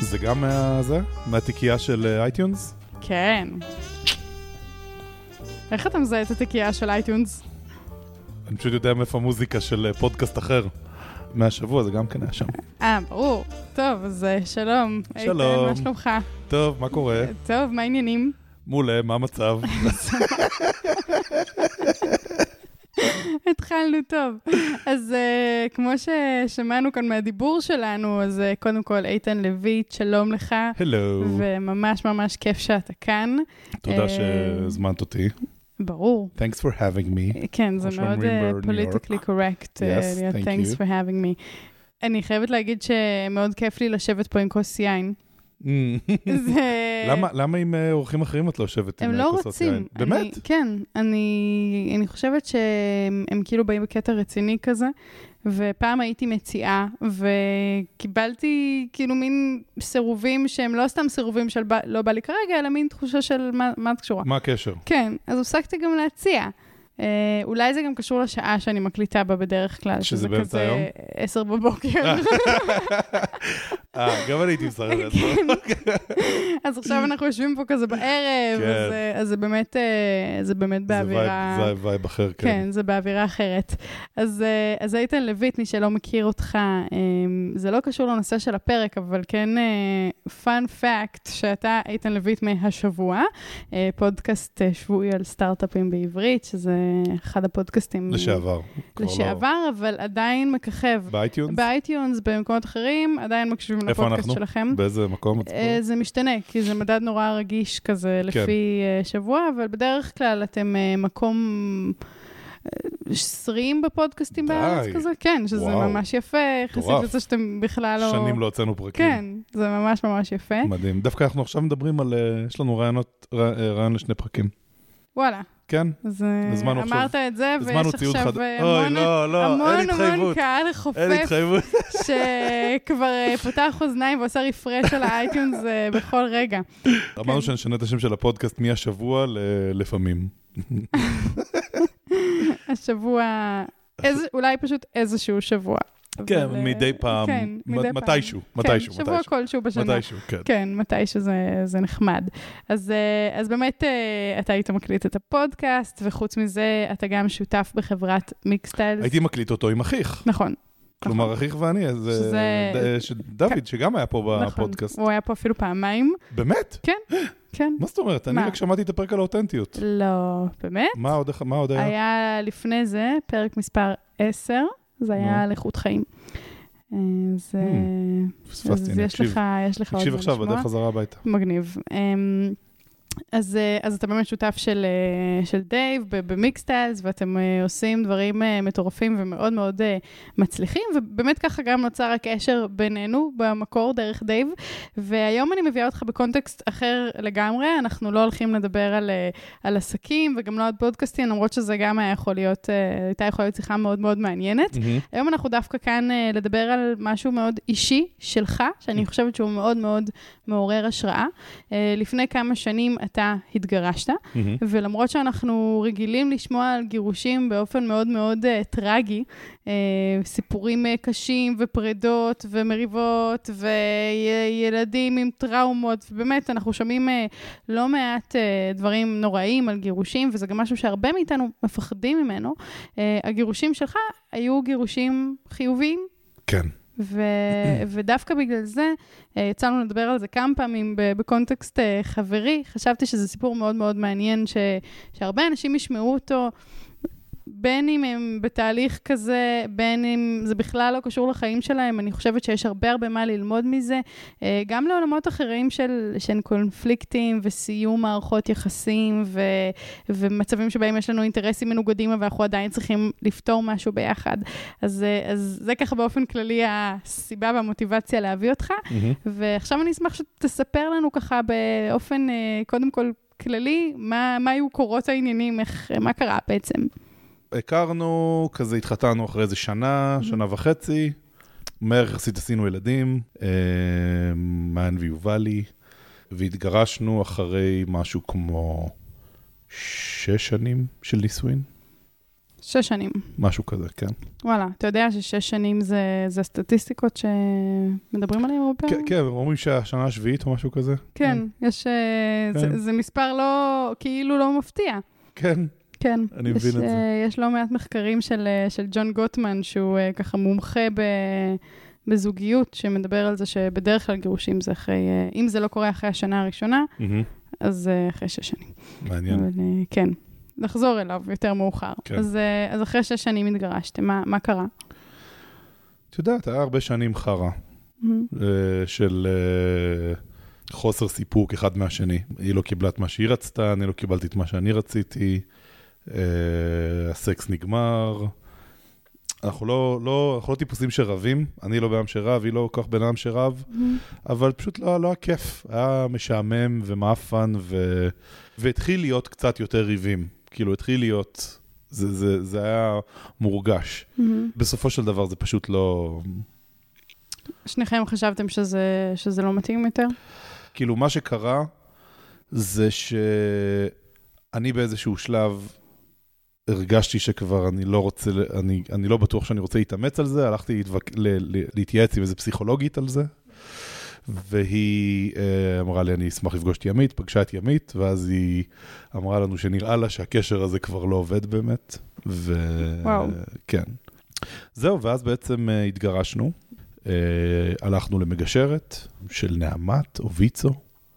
זה גם מהתיקייה של אייטיונס? כן. איך אתה מזהה את התיקייה של אייטיונס? אני פשוט יודע מאיפה המוזיקה של פודקאסט אחר. מהשבוע זה גם כן היה שם. ברור. טוב, אז שלום. שלום. איתן, מה שלומך? טוב, מה קורה? טוב, מה העניינים? מעולה, מה המצב? התחלנו טוב. אז כמו ששמענו כאן מהדיבור שלנו, אז קודם כל איתן לויט, שלום לך. הלו. וממש ממש כיף שאתה כאן. תודה שהזמנת אותי. ברור. Thanks for having me. כן, זה מאוד politically correct. Yes, thank Thanks you. for having me. אני חייבת להגיד שמאוד כיף לי לשבת פה עם כוס יין. למה עם אורחים אחרים את לא יושבת עם הם לא כוסות יין? רוצים. באמת? כן, אני חושבת שהם כאילו באים בקטע רציני כזה, ופעם הייתי מציעה, וקיבלתי כאילו מין סירובים שהם לא סתם סירובים של לא בא לי כרגע, אלא מין תחושה של מה את קשורה. מה הקשר? כן, אז הפסקתי גם להציע. אולי זה גם קשור לשעה שאני מקליטה בה בדרך כלל. שזה באמצע היום? 10 בבוקר. גם אני הייתי מסרבת. אז עכשיו אנחנו יושבים פה כזה בערב, אז זה באמת באווירה... זה וייב אחר, כן. כן, זה באווירה אחרת. אז איתן לויט, מי שלא מכיר אותך, זה לא קשור לנושא של הפרק, אבל כן fun fact שאתה איתן לויט מהשבוע, פודקאסט שבועי על סטארט-אפים בעברית, שזה אחד הפודקאסטים... לשעבר, אבל עדיין מככב. באייטיונס? באייטיונס, במקומות אחרים, עדיין מקשיבים לפודקאסט שלכם. איפה אנחנו? באיזה מקום? זה משתנה, כי זה מדד נורא רגיש כזה לפי שבוע, אבל בדרך כלל אתם מקום 20 בפודקאסטים בארץ כזה, כן, שזה ממש יפה, יחסית לזה שאתם בכלל לא... שנים לא הוצאנו פרקים. כן, זה ממש ממש יפה. מדהים. דווקא אנחנו עכשיו מדברים על, יש לנו רעיון לשני פרקים. וואלה. כן. אז אמרת את זה, ויש עכשיו המון קהל חופף, שכבר פותח אוזניים ועושה רפרש על האייטיונס בכל רגע. אמרנו שנשנה את השם של הפודקאסט מהשבוע לפעמים. השבוע, אולי פשוט איזשהו שבוע. כן, מדי פעם, מתישהו. שבוע כלשהו בשנה. כן, מתישהו זה נחמד. אז באמת אתה היית מקליט את הפודקאסט, וחוץ מזה אתה גם שותף בחברת מיקסטיילס. הייתי מקליט אותו עם אחיך. נכון. כלומר, אחיך ואני, דוד, שגם היה פה בפודקאסט. הוא היה פה אפילו פעמיים. באמת? כן. כן. מה זאת אומרת? אני רק שמעתי את הפרק על האותנטיות. לא, באמת? מה עוד היה? היה לפני זה, פרק מספר 10, זה היה על איכות חיים. אז יש לך עוד מה לשמוע. תקשיב עכשיו, בדרך חזרה הביתה. מגניב. אז אתה באמת שותף של דייב במיקסטיילס, ואתם עושים דברים מטורפים ומאוד מאוד מצליחים, ובאמת ככה גם נוצר הקשר בינינו במקור דרך דייב, והיום אני מביאה אותך בקונטקסט אחר לגמרי, אנחנו לא הולכים לדבר על עסקים, וגם לא על פודקאסטים, למרות שזה גם הייתה יכולה להיות שיחה מאוד מאוד מעניינת. היום אנחנו דווקא כאן לדבר על משהו מאוד אישי שלך, שאני חושבת שהוא מאוד מאוד מעורר השראה. לפני כמה שנים אתה התגרשת, ולמרות שאנחנו רגילים לשמוע על גירושים באופן מאוד מאוד טרגי, סיפורים קשים ופרדות ומריבות וילדים עם טראומות, ובאמת אנחנו שומעים לא מעט דברים נוראים על גירושים, וזה גם משהו שהרבה מאיתנו מפחדים ממנו. הגירושים שלך היו גירושים חיוביים? כן. ודווקא בגלל זה, יצאנו לדבר על זה כמה פעמים בקונטקסט חברי, חשבתי שזה סיפור מאוד מאוד מעניין, שהרבה אנשים ישמעו אותו, בין אם הם בתהליך כזה, בין אם זה בכלל לא קשור לחיים שלהם, אני חושבת שיש הרבה מה ללמוד מזה, גם לעולמות אחרים של קונפליקטים וסיום מערכות יחסים, ומצבים שבהם יש לנו אינטרסים מנוגדים, אבל אנחנו עדיין צריכים לפתור משהו ביחד. אז זה ככה באופן כללי הסיבה והמוטיבציה להביא אותך, ועכשיו אני אשמח שתספר לנו ככה באופן, קודם כל כללי, מה היו קורות העניינים, מה קרה בעצם? הכרנו, כזה התחתנו אחרי איזה שנה וחצי, מהר יחסית עשינו ילדים, מען ויובלי, והתגרשנו אחרי משהו כמו 6 שנים של נישואין. 6 שנים. משהו כזה, כן. וואלה, אתה יודע ש6 שנים זה הסטטיסטיקות שמדברים עליהם הרבה פעמים? כן, אומרים שהשנה השביעית או משהו כזה. כן, יש, זה מספר לא, כאילו לא מפתיע. כן. כן. אני מבין את זה. יש לא מעט מחקרים של ג'ון גוטמן, שהוא ככה מומחה בזוגיות, שמדבר על זה שבדרך כלל גירושים זה אחרי, אם זה לא קורה אחרי השנה הראשונה, אז אחרי 6 שנים. מעניין. אבל, כן. נחזור אליו יותר מאוחר. כן. אז אחרי 6 שנים התגרשתם, מה קרה? אתה יודעת, היה הרבה שנים חרה, של חוסר סיפוק אחד מהשני. היא לא קיבלה את מה שהיא רצתה, אני לא קיבלתי את מה שאני רציתי, הסקס נגמר, אנחנו לא טיפוסים שרבים, אני לא בן שרב, היא לא כל כך בן אדם שרב, אבל פשוט לא היה כיף, היה משעמם ומאפן, והתחיל להיות קצת יותר ריבים. כאילו, התחיל להיות, זה היה מורגש. בסופו של דבר זה פשוט לא... שניכם חשבתם שזה לא מתאים יותר? כאילו, מה שקרה זה שאני באיזשהו שלב הרגשתי שכבר אני לא רוצה, אני לא בטוח שאני רוצה להתאמץ על זה, הלכתי להתייעץ עם איזה פסיכולוגית על זה, והיא אמרה לי, אני אשמח לפגוש את ימית, פגשה את ימית, ואז היא אמרה לנו שנראה לה שהקשר הזה כבר לא עובד באמת, כן. זהו, ואז בעצם התגרשנו, הלכנו למגשרת של נעמת או ויצו.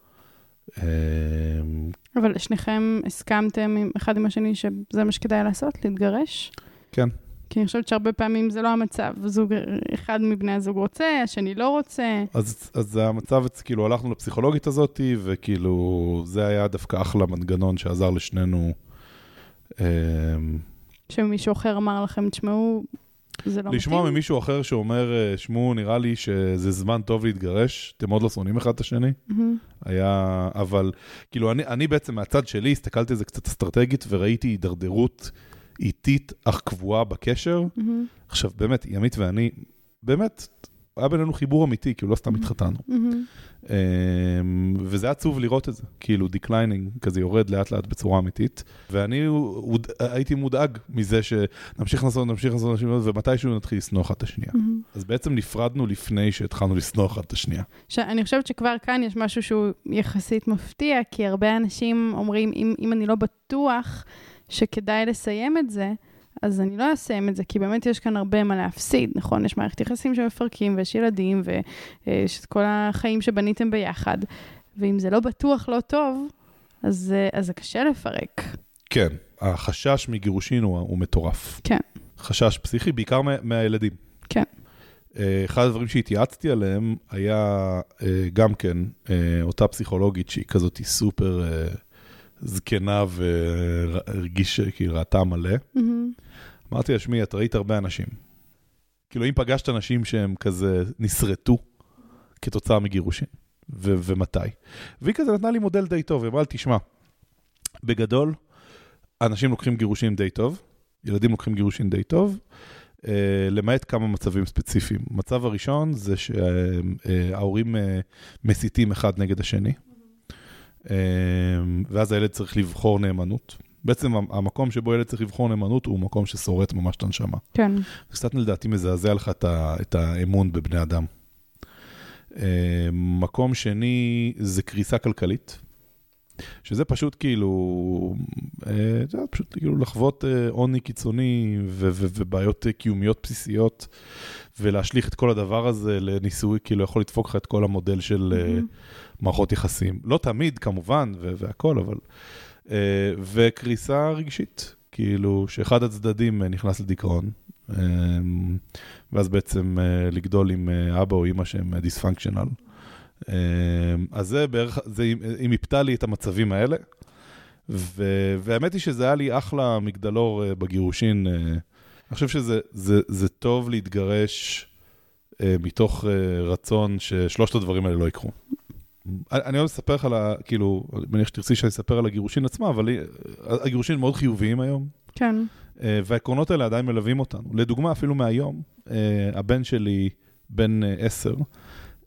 אבל שניכם הסכמתם אחד עם השני שזה מה שכדאי לעשות, להתגרש? כן. כי אני חושבת שהרבה פעמים זה לא המצב. אחד מבני הזוג רוצה, השני לא רוצה. אז המצב, כאילו, הלכנו לפסיכולוגית הזאת, וכאילו, זה היה דווקא אחלה מנגנון שעזר לשנינו. שמישהו אחר אמר לכם, תשמעו, זה לא מתאים? לשמוע ממישהו אחר שאומר, שמעו, נראה לי שזה זמן טוב להתגרש, אתם עוד לא שונאים אחד את השני. היה, אבל, כאילו, אני בעצם מהצד שלי, הסתכלתי על זה קצת אסטרטגית, וראיתי הידרדרות איטית אך קבועה בקשר. עכשיו, באמת, ימית ואני, באמת, היה בינינו חיבור אמיתי, כאילו לא סתם התחתנו. וזה עצוב לראות את זה, כאילו דיקליינינג, כזה יורד לאט לאט בצורה אמיתית, ואני הייתי מודאג מזה שנמשיך לעשות, ומתישהו נתחיל לשנוא אחד את השנייה. אז בעצם נפרדנו לפני שהתחלנו לשנוא אחד את השנייה. אני חושבת שכבר כאן יש משהו שהוא יחסית מפתיע, כי הרבה אנשים אומרים, אם אני לא בטוח שכדאי לסיים את זה, אז אני לא אסיים את זה, כי באמת יש כאן הרבה מה להפסיד, נכון? יש מערכת יחסים שמפרקים, ויש ילדים, ויש כל החיים שבניתם ביחד, ואם זה לא בטוח לא טוב, אז זה קשה לפרק. כן, החשש מגירושין הוא מטורף. כן. חשש פסיכי, בעיקר מהילדים. כן. אחד הדברים שהתייעצתי עליהם, היה גם כן, אותה פסיכולוגית שהיא כזאת סופר זקנה והרגיש כאילו ראתה מלא. אמרתי לה, שמי, את ראית הרבה אנשים. כאילו, אם פגשת אנשים שהם כזה נסרטו כתוצאה מגירושין, ומתי. והיא כזה נתנה לי מודל די טוב, היא אמרה, תשמע, בגדול, אנשים לוקחים גירושין די טוב, ילדים לוקחים גירושין די טוב, למעט כמה מצבים ספציפיים. המצב הראשון זה שההורים מסיתים אחד נגד השני, ואז הילד צריך לבחור נאמנות. בעצם המקום שבו ילד צריך לבחור נאמנות הוא מקום ששורט ממש את הנשמה. כן. קצת לדעתי מזעזע לך את האמון בבני אדם. מקום שני זה קריסה כלכלית, שזה פשוט כאילו, זה פשוט כאילו לחוות עוני קיצוני ובעיות קיומיות בסיסיות, ולהשליך את כל הדבר הזה לניסוי, כאילו יכול לדפוק לך את כל המודל של מערכות יחסים. לא תמיד כמובן והכל, אבל... וקריסה רגשית, כאילו שאחד הצדדים נכנס לדיכאון, ואז בעצם לגדול עם אבא או אמא שהם דיספונקשיונל. אז זה בערך, היא מיפתה לי את המצבים האלה, והאמת היא שזה היה לי אחלה מגדלור בגירושין. אני חושב שזה טוב להתגרש מתוך רצון ששלושת הדברים האלה לא יקרו. אני לא אספר לך, כאילו, אני מניח שתרצי שאני אספר על הגירושין עצמה, אבל הגירושין מאוד חיוביים היום. כן. והעקרונות האלה עדיין מלווים אותנו. לדוגמה, אפילו מהיום, הבן שלי, בן 10,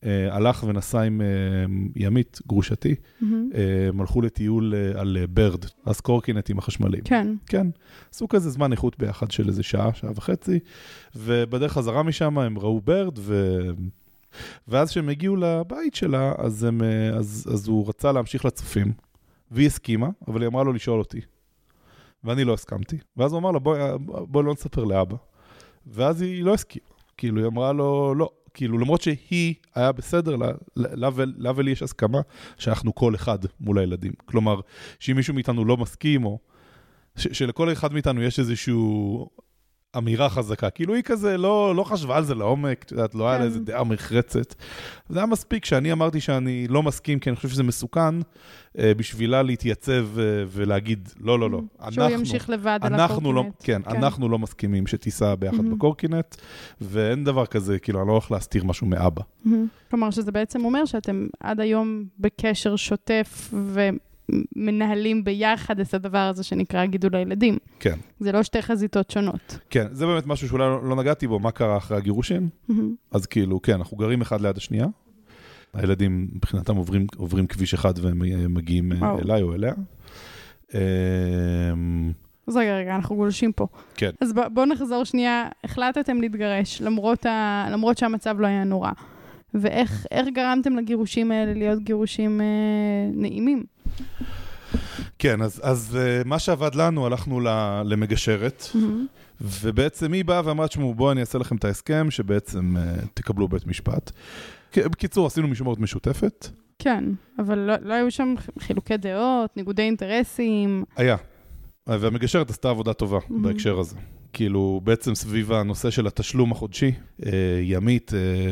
הלך ונסע עם ימית, גרושתי, הם הלכו לטיול על ברד, אז קורקינטים החשמליים. כן. כן, עשו כזה זמן איכות ביחד של איזה שעה, שעה וחצי, ובדרך חזרה משם הם ראו ברד, ואז שהם הגיעו לבית שלה, אז הוא רצה להמשיך לצופים, והיא הסכימה, אבל היא אמרה לו לשאול אותי. ואני לא הסכמתי. ואז הוא אמר לה, בואי לא נספר לאבא. ואז היא לא הסכימה. כאילו, היא אמרה לו, לא. כאילו, למרות שהיא היה בסדר, לה ולי יש הסכמה שאנחנו כל אחד מול הילדים. כלומר, שאם מישהו מאיתנו לא מסכים, או שלכל אחד מאיתנו יש איזשהו אמירה חזקה. כאילו, היא כזה לא חשבה על זה לעומק, יודעת, לא היה לה איזה דעה מחרצת. זה היה מספיק שאני אמרתי שאני לא מסכים, כי אני חושב שזה מסוכן, בשבילה להתייצב ולהגיד, לא. שהוא ימשיך לבד על הקורקינט. כן, אנחנו לא מסכימים שתיסע ביחד בקורקינט, ואין דבר כזה, כאילו, אני לא הולך להסתיר משהו מאבא. כלומר, שזה בעצם אומר שאתם עד היום בקשר שוטף מנהלים ביחד את הדבר הזה שנקרא גידול הילדים. כן. זה לא שתי חזיתות שונות. כן, זה באמת משהו שאולי לא נגעתי בו, מה קרה אחרי הגירושים. אז כאילו, כן, אנחנו גרים אחד ליד השנייה. הילדים מבחינתם עוברים כביש אחד והם מגיעים אליי או אליה. אז רגע, אנחנו גולשים פה. כן. אז בואו נחזור שנייה, החלטתם להתגרש, למרות שהמצב לא היה נורא. ואיך גרמתם לגירושים האלה להיות גירושים נעימים? כן, אז מה שעבד לנו, הלכנו למגשרת, ובעצם היא באה ואמרת, שמו, בואו אני אעשה לכם את ההסכם, שבעצם תקבלו בית משפט. בקיצור, עשינו משמורת משותפת. כן, אבל לא היו שם חילוקי דעות, ניגודי אינטרסים. היה, והמגשרת עשתה עבודה טובה בהקשר הזה. כאילו, בעצם סביב הנושא של התשלום החודשי, ימית,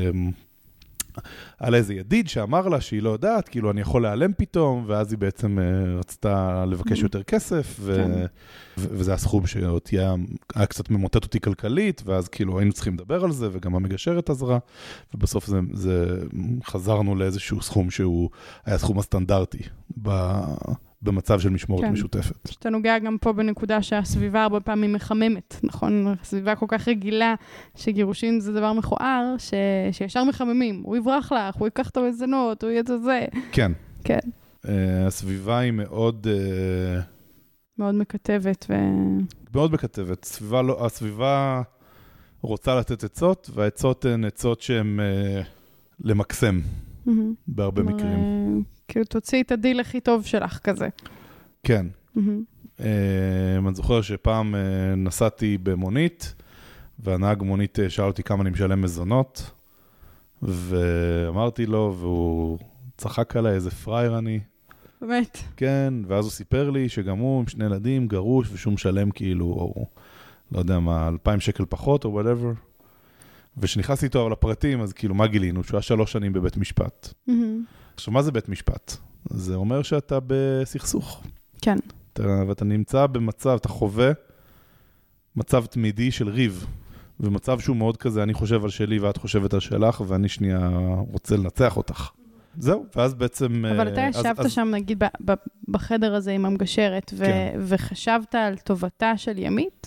על איזה ידיד שאמר לה שהיא לא יודעת, כאילו אני יכול להיעלם פתאום, ואז היא בעצם רצתה לבקש יותר כסף, וזה הסכום היה קצת ממוטט אותי כלכלית, ואז כאילו היינו צריכים לדבר על זה, וגם המגשרת עזרה, ובסוף חזרנו לאיזשהו סכום שהוא היה סכום הסטנדרטי במצב של משמורת משותפת. שאתה נוגע גם פה בנקודה שהסביבה הרבה פעמים מחממת, נכון? הסביבה כל כך רגילה שגירושים זה דבר מכוער, שישר מחממים. הוא יברח לך, הוא ייקח את המזונות, הוא יהיה את זה. כן. כן. הסביבה היא מאוד... מאוד מקטבת. מאוד מקטבת. הסביבה רוצה לתת עצות, והעצות הן עצות שהן למקסם בהרבה מקרים. כאילו תוציא את הדיל הכי טוב שלך כזה. כן. אני זוכר שפעם נסעתי במונית, והנהג מונית שאל אותי כמה אני משלם מזונות, ואמרתי לו, והוא צחק עליי, איזה פרייר אני. באמת? כן, ואז הוא סיפר לי שגם הוא עם 2 ילדים, גרוש, ושהוא משלם כאילו, או, לא יודע מה, 2,000 שקל פחות, או whatever. ושנכנסתי איתו לפרטים, אז כאילו, מה גילינו? שהוא היה 3 שנים בבית משפט. עכשיו, מה זה בית משפט? זה אומר שאתה בסכסוך. כן. ואתה נמצא במצב, אתה חווה מצב תמידי של ריב, ומצב שהוא מאוד כזה, אני חושב על שלי ואת חושבת על שלך, ואני שנייה רוצה לנצח אותך. זהו, ואז בעצם... אבל אתה ישבת שם, נגיד, בחדר הזה עם המגשרת, וחשבת על טובתה של ימית?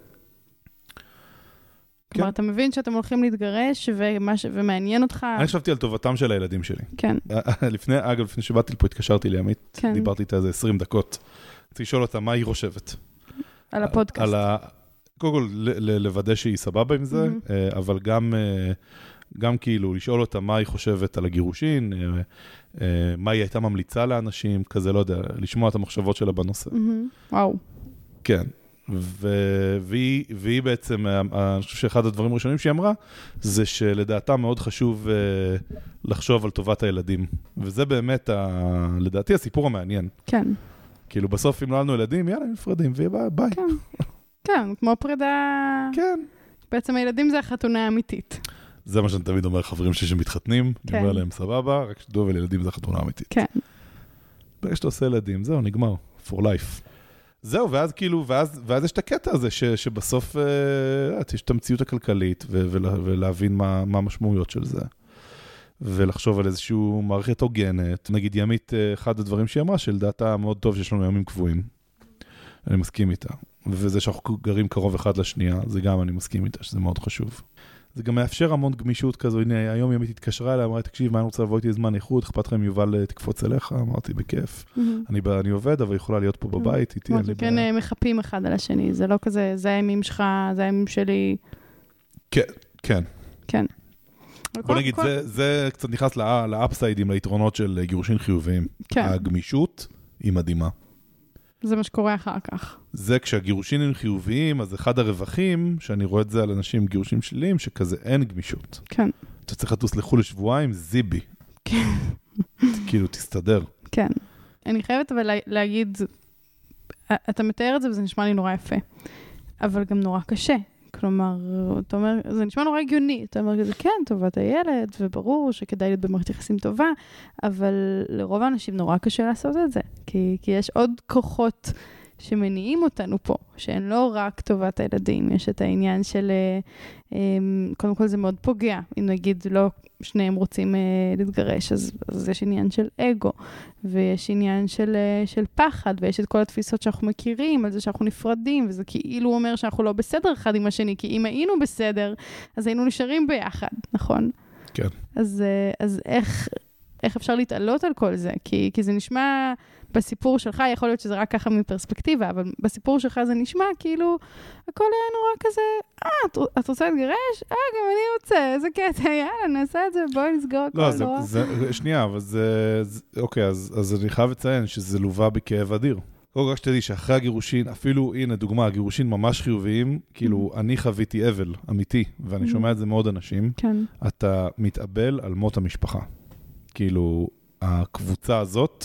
כלומר, אתה מבין שאתם הולכים להתגרש, ומעניין אותך... אני חשבתי על טובתם של הילדים שלי. כן. לפני שבאתי לפה, התקשרתי לימית, דיברתי איתה איזה 20 דקות. רציתי לשאול אותה מה היא חושבת. על הפודקאסט. קודם כל, לוודא שהיא סבבה עם זה, אבל גם כאילו לשאול אותה מה היא חושבת על הגירושין, מה היא הייתה ממליצה לאנשים, כזה לא יודע, לשמוע את המחשבות שלה בנושא. וואו. כן. והיא בעצם, אני חושב שאחד הדברים הראשונים שהיא אמרה, זה שלדעתה מאוד חשוב לחשוב על טובת הילדים. וזה באמת, לדעתי, הסיפור המעניין. כן. כאילו בסוף אם לא לנו ילדים, יאללה, נפרדים, ויהיה ביי. כן, כן, כמו פרידה... כן. בעצם הילדים זה החתונה האמיתית. זה מה שאני תמיד אומר לחברים שלי שמתחתנים, כן. אני אומר להם סבבה, רק שתדעו ולילדים זה החתונה האמיתית. כן. ברגע שאתה עושה ילדים, זהו, נגמר, for life. זהו, ואז כאילו, ואז יש את הקטע הזה, שבסוף יש את המציאות הכלכלית, ולהבין מה המשמעויות של זה. ולחשוב על איזשהו מערכת הוגנת. נגיד ימית, אחד הדברים שהיא אמרה, שלדעתה מאוד טוב שיש לנו ימים קבועים. אני מסכים איתה. וזה שאנחנו גרים קרוב אחד לשנייה, זה גם אני מסכים איתה, שזה מאוד חשוב. זה גם מאפשר המון גמישות כזו, הנה, היום ימית התקשרה אליה, אמרה, תקשיב, מה אני רוצה לבוא איתי זמן איכות, אכפת לכם יובל תקפוץ אליך, אמרתי, בכיף. אני עובד, אבל יכולה להיות פה בבית איתי. כן, מחפים אחד על השני, זה לא כזה, זה הימים שלך, זה הימים שלי. כן. כן. בוא נגיד, זה קצת נכנס לאפסיידים, ליתרונות של גירושין חיוביים. הגמישות היא מדהימה. זה מה שקורה אחר כך. זה כשהגירושים חיוביים, אז אחד הרווחים, שאני רואה את זה על אנשים גירושים שליליים, שכזה אין גמישות. כן. אתה צריך לטוס לחו"ל לשבועיים, זיבי. כן. כאילו, תסתדר. כן. אני חייבת אבל להגיד, אתה מתאר את זה וזה נשמע לי נורא יפה, אבל גם נורא קשה. כלומר, אתה אומר, זה נשמע נורא הגיוני, אתה אומר, זה כן, טובת הילד, וברור שכדאי להיות במערכת יחסים טובה, אבל לרוב האנשים נורא קשה לעשות את זה, כי יש עוד כוחות שמניעים אותנו פה, שהן לא רק טובת הילדים, יש את העניין של, קודם כל זה מאוד פוגע, אם נגיד לא שניהם רוצים להתגרש, אז יש עניין של אגו, ויש עניין של פחד, ויש את כל התפיסות שאנחנו מכירים, על זה שאנחנו נפרדים, וזה כאילו אומר שאנחנו לא בסדר אחד עם השני, כי אם היינו בסדר, אז היינו נשארים ביחד, נכון? כן. אז איך אפשר להתעלות על כל זה? כי זה נשמע, בסיפור שלך, יכול להיות שזה רק ככה מפרספקטיבה, אבל בסיפור שלך זה נשמע כאילו, הכל היה נורא כזה, את רוצה להתגרש? גם אני רוצה, איזה קטע, יאללה, נעשה את זה, בואי נסגור הכל נורא. לא, שנייה, אבל אוקיי, אז אני חייב לציין שזה לובה בכאב אדיר. רק שתדעי שאחרי הגירושין, אפילו, הנה, דוגמה, הגירושין ממש חיוביים, כאילו, אני חוויתי אבל, אמיתי, ואני שומע את זה מאוד אנשים, אתה מתאבל על מות המשפחה. כאילו, הקבוצה הזאת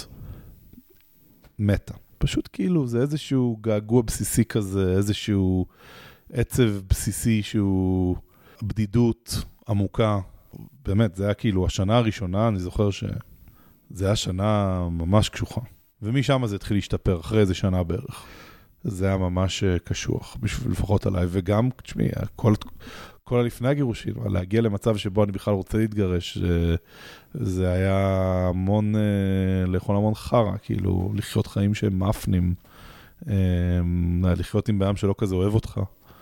מתה. פשוט כאילו, זה איזשהו געגוע בסיסי כזה, איזשהו עצב בסיסי שהוא בדידות עמוקה. באמת, זה היה כאילו השנה הראשונה, אני זוכר שזה היה שנה ממש קשוחה. ומשם זה התחיל להשתפר, אחרי איזה שנה בערך. זה היה ממש קשוח, לפחות עליי. וגם, תשמעי, כל לפני הגירושים, להגיע למצב שבו אני בכלל רוצה להתגרש, זה היה המון, לאכול המון חרה, כאילו, לחיות חיים שהם מאפנים, לחיות עם בעם שלא כזה אוהב אותך.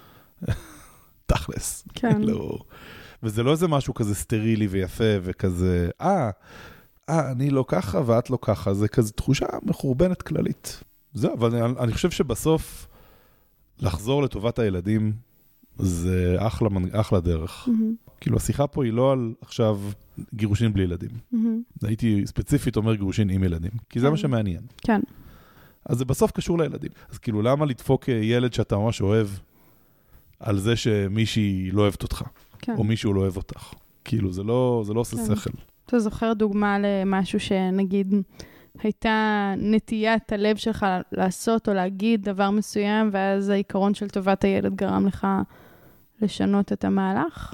תכלס. כן. וזה לא איזה משהו כזה סטרילי ויפה, וכזה, אני לא ככה ואת לא ככה, זה כזה תחושה מחורבנת כללית. זהו, אבל אני חושב שבסוף, לחזור לטובת הילדים, זה אחלה דרך. כאילו, השיחה פה היא לא על עכשיו גירושין בלי ילדים. הייתי ספציפית אומר גירושין עם ילדים, כי זה מה שמעניין. כן. אז זה בסוף קשור לילדים. אז כאילו, למה לדפוק ילד שאתה ממש אוהב, על זה שמישהי לא אוהבת אותך, או מישהו לא אוהב אותך? כאילו, זה לא עושה שכל. אתה זוכר דוגמה למשהו שנגיד, הייתה נטיית הלב שלך לעשות או להגיד דבר מסוים, ואז העיקרון של טובת הילד גרם לך לשנות את המהלך?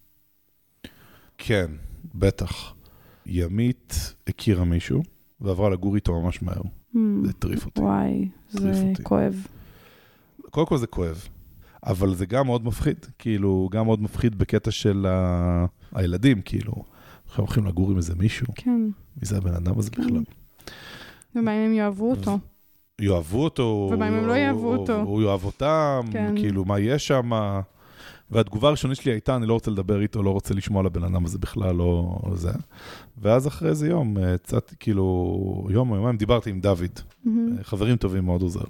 כן, בטח. ימית הכירה מישהו, ועברה לגור איתו ממש מהר. זה טריף אותי. וואי, זה כואב. קודם כל זה כואב, אבל זה גם מאוד מפחיד. כאילו, גם מאוד מפחיד בקטע של הילדים, כאילו. אנחנו הולכים לגור עם איזה מישהו. כן. מי זה הבן אדם הזה בכלל? ומה אם הם יאהבו אותו? יאהבו אותו. ומה אם הם לא יאהבו אותו? הוא יאהב אותם, כאילו, מה יש שם? והתגובה הראשונית שלי הייתה, אני לא רוצה לדבר איתו, לא רוצה לשמוע לבן אדם הזה בכלל, לא זה. ואז אחרי איזה יום, קצת, כאילו, יום, דיברתי עם דוד, חברים טובים מאוד עוזר.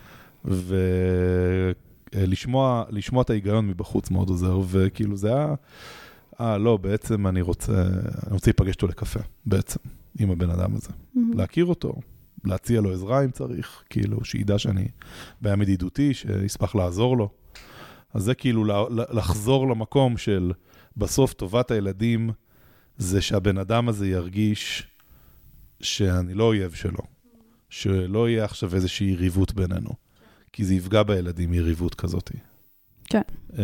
ולשמוע את ההיגיון מבחוץ מאוד עוזר, וכאילו זה היה, לא, בעצם אני רוצה להיפגש אותו לקפה, בעצם, עם הבן אדם הזה. להכיר אותו, להציע לו עזרה אם צריך, כאילו, שידע שאני בעיה ידידותי, שישמח לעזור לו. אז זה כאילו לחזור למקום של בסוף טובת הילדים, זה שהבן אדם הזה ירגיש שאני לא אויב שלו, שלא יהיה עכשיו איזושהי יריבות בינינו, כי זה יפגע בילדים יריבות כזאת. כן.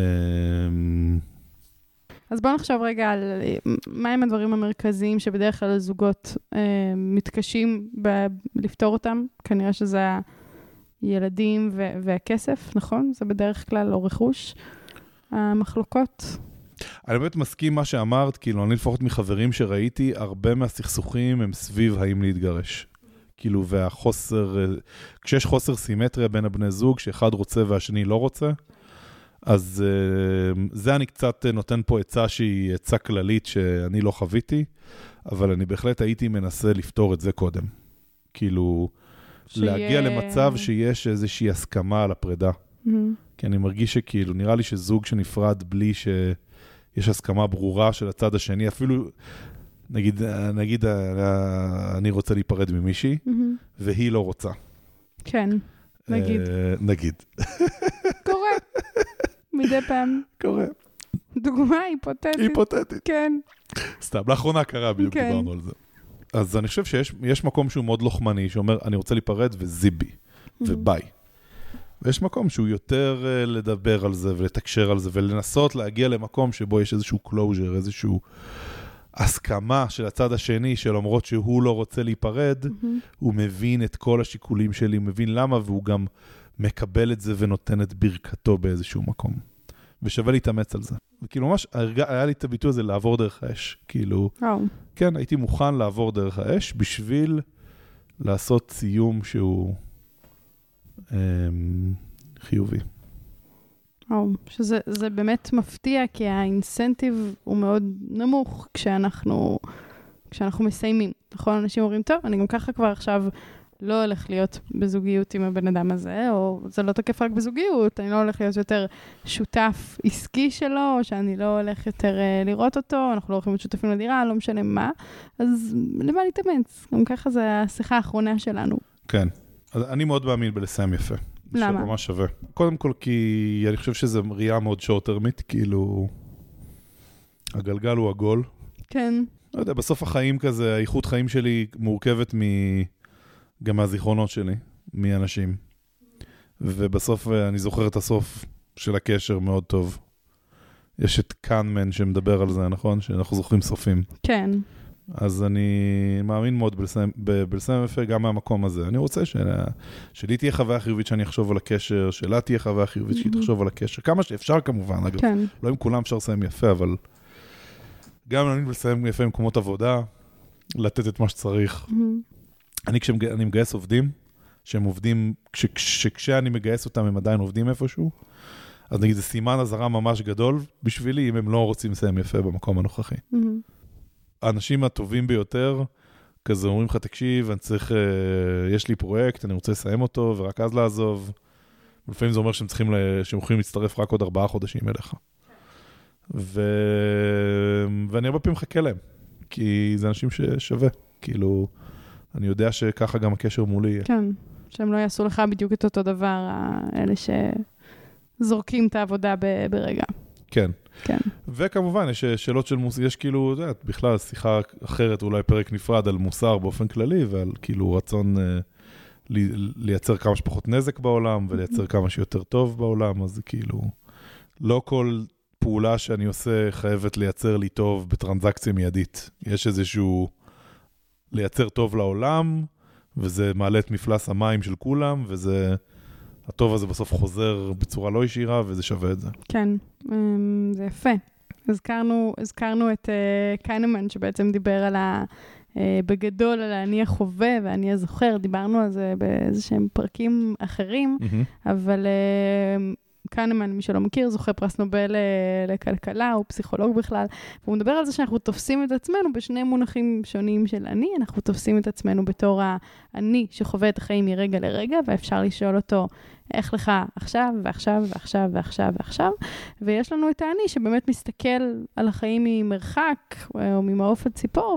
אז בואו נחשוב רגע על מהם הדברים המרכזיים שבדרך כלל הזוגות מתקשים לפתור אותם, כנראה שזה ילדים והכסף, נכון? זה בדרך כלל או רכוש, המחלוקות. אני באמת מסכים מה שאמרת, כאילו אני לפחות מחברים שראיתי, הרבה מהסכסוכים הם סביב האם להתגרש. כאילו והחוסר, כשיש חוסר סימטריה בין הבני זוג, שאחד רוצה והשני לא רוצה, אז זה אני קצת נותן פה עצה שהיא עצה כללית שאני לא חוויתי, אבל אני בהחלט הייתי מנסה לפתור את זה קודם. כאילו, להגיע למצב שיש איזושהי הסכמה על הפרידה. כי אני מרגיש שכאילו, נראה לי שזוג שנפרד בלי שיש הסכמה ברורה של הצד השני, אפילו, נגיד, אני רוצה להיפרד ממישהי, והיא לא רוצה. כן, נגיד. נגיד. קורה. מדי פעם. קורה. דוגמה היפותטית. היפותטית. כן. סתם, לאחרונה קרה, בדיוק דיברנו על זה. אז אני חושב שיש מקום שהוא מאוד לוחמני, שאומר, אני רוצה להיפרד וזיבי, וביי. ויש מקום שהוא יותר לדבר על זה ולתקשר על זה, ולנסות להגיע למקום שבו יש איזשהו closure, איזשהו הסכמה של הצד השני, שלמרות שהוא לא רוצה להיפרד, הוא מבין את כל השיקולים שלי, הוא מבין למה, והוא גם מקבל את זה ונותן את ברכתו באיזשהו מקום. ושווה להתאמץ על זה. וכאילו ממש, היה לי את הביטוי הזה לעבור דרך האש. כאילו, כן, הייתי מוכן לעבור דרך האש, בשביל לעשות סיום שהוא חיובי. שזה באמת מפתיע, כי האינסנטיב הוא מאוד נמוך כשאנחנו מסיימים. נכון, אנשים אומרים, טוב, אני גם ככה כבר עכשיו לא הולך להיות בזוגיות עם הבן אדם הזה, או זה לא תקף רק בזוגיות, אני לא הולך להיות יותר שותף עסקי שלו, או שאני לא הולך יותר לראות אותו, אנחנו לא הולכים להיות שותפים לדירה, לא משנה מה, אז למה להתאמץ? גם ככה זה השיחה האחרונה שלנו. כן, אז אני מאוד מאמין בלסיים יפה. למה? ממש שווה. קודם כל, כי אני חושב שזה ראייה מאוד שורט-טרמית, כאילו, הגלגל הוא עגול. כן. לא יודע, בסוף החיים כזה, האיכות חיים שלי מורכבת גם מהזיכרונות שלי, מאנשים. ובסוף אני זוכר את הסוף של הקשר מאוד טוב. יש את קאנמן שמדבר על זה, נכון? שאנחנו זוכרים סופים. כן. אז אני מאמין מאוד בלסיים יפה גם מהמקום הזה. אני רוצה שלי תהיה חוויה חיובית שאני אחשוב על הקשר, שלה תהיה חוויה חיובית שהיא תחשוב על הקשר. כמה שאפשר כמובן, אגב. כן. לא עם כולם אפשר לסיים יפה, אבל גם אני לסיים יפה במקומות עבודה, לתת את מה שצריך. אני מגייס עובדים, שהם עובדים, כשאני מגייס אותם הם עדיין עובדים איפשהו, אז נגיד זה סימן הזרה ממש גדול בשבילי, אם הם לא רוצים לסיים יפה במקום הנוכחי. האנשים הטובים ביותר, כזה אומרים לך, תקשיב, אני צריך, יש לי פרויקט, אני רוצה לסיים אותו, ורק אז לעזוב. ולפעמים זה אומר שהם יכולים להצטרף רק עוד 4 חודשים אליך. ואני הרבה פעמים מחכה להם, כי זה אנשים ששווה, כאילו, אני יודע שככה גם הקשר מולי יהיה. כן, שהם לא יעשו לך בדיוק את אותו דבר, אלה שזורקים את העבודה ברגע. כן. כן. וכמובן, יש שאלות של מוסר, יש כאילו, בכלל שיחה אחרת, אולי פרק נפרד על מוסר באופן כללי, ועל כאילו רצון לייצר כמה שפחות נזק בעולם, ולייצר כמה שיותר טוב בעולם, אז זה כאילו, לא כל פעולה שאני עושה חייבת לייצר לי טוב בטרנזקציה מיידית. יש איזשהו לייצר טוב לעולם, וזה מעלה את מפלס המים של כולם, וזה, הטוב הזה בסוף חוזר בצורה לא ישירה, וזה שווה את זה. כן, זה יפה. הזכרנו את קיינמן, שבעצם דיבר על בגדול על אני החווה ואני הזוכר, דיברנו על זה באיזשהם פרקים אחרים, אבל קאנמן, מי שלא מכיר, זוכה פרס נובל לכלכלה, הוא פסיכולוג בכלל, והוא מדבר על זה שאנחנו תופסים את עצמנו בשני מונחים שונים של אני, אנחנו תופסים את עצמנו בתור אני שחווה את החיים מרגע לרגע, ואפשר לשאול אותו איך לך עכשיו ועכשיו ועכשיו ועכשיו ועכשיו, ויש לנו את האני שבאמת מסתכל על החיים ממרחק, או ממעוף הציפור,